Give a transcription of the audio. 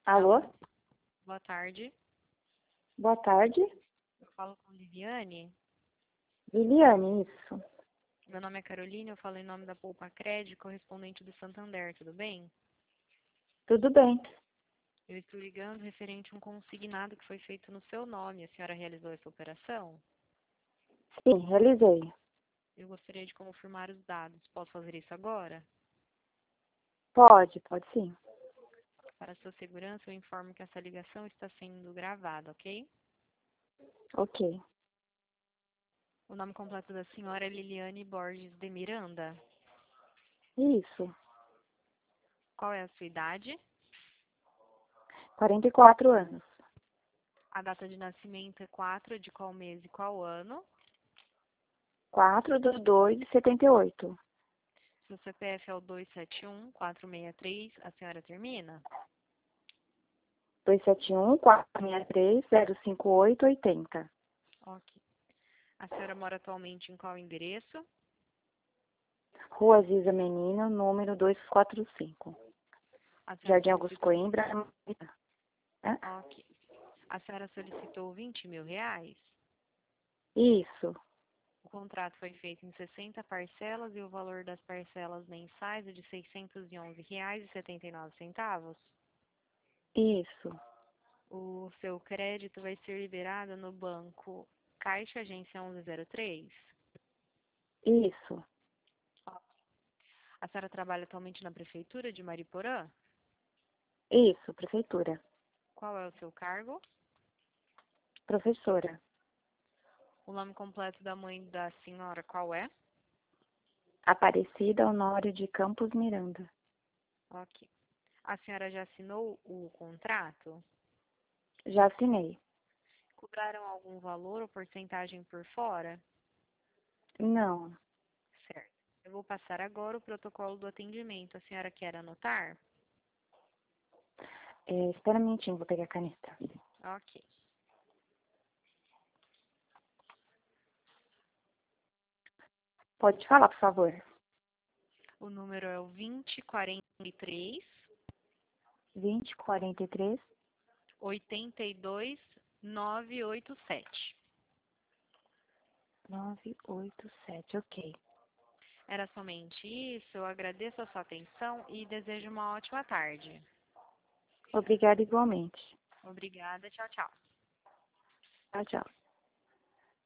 Alô? Alô, boa tarde. Boa tarde. Eu falo com Liviane. Liliane, isso. Meu nome é Carolina, eu falo em nome da Poupa Cred, correspondente do Santander, tudo bem? Tudo bem? Eu estou ligando referente a um consignado que foi feito no seu nome. A senhora realizou essa operação? Sim, realizei. Eu gostaria de confirmar os dados. Posso fazer isso agora? Pode sim. Para sua segurança, eu informo que essa ligação está sendo gravada, ok? Ok. O nome completo da senhora é Liliane Borges de Miranda. Isso. Qual é a sua idade? 44 anos. A data de nascimento é 4 de qual mês e qual ano? 4/2/78. Seu CPF é o 271-463, a senhora termina? 271-463-05880. Ok. A senhora mora atualmente em qual endereço? Rua Aziza Menino, número 245. A senhora Jardim Augusto solicitou... Coimbra. Hã? Ok. A senhora solicitou 20 mil reais? Isso. O contrato foi feito em 60 parcelas e o valor das parcelas mensais é de R$ 611,79. Isso. O seu crédito vai ser liberado no banco Caixa Agência 1103? Isso. A senhora trabalha atualmente na prefeitura de Mariporã? Isso, prefeitura. Qual é o seu cargo? Professora. O nome completo da mãe da senhora qual é? Aparecida Honório de Campos Miranda. Ok. A senhora já assinou o contrato? Já assinei. Cobraram algum valor ou porcentagem por fora? Não. Certo. Eu vou passar agora o protocolo do atendimento. A senhora quer anotar? Espera um minutinho, vou pegar a caneta. Ok. Pode falar, por favor. O número é o 2043 2043 82987. 987, ok. Era somente isso. Eu agradeço a sua atenção e desejo uma ótima tarde. Obrigada igualmente. Obrigada. Tchau, tchau. Tchau, tchau.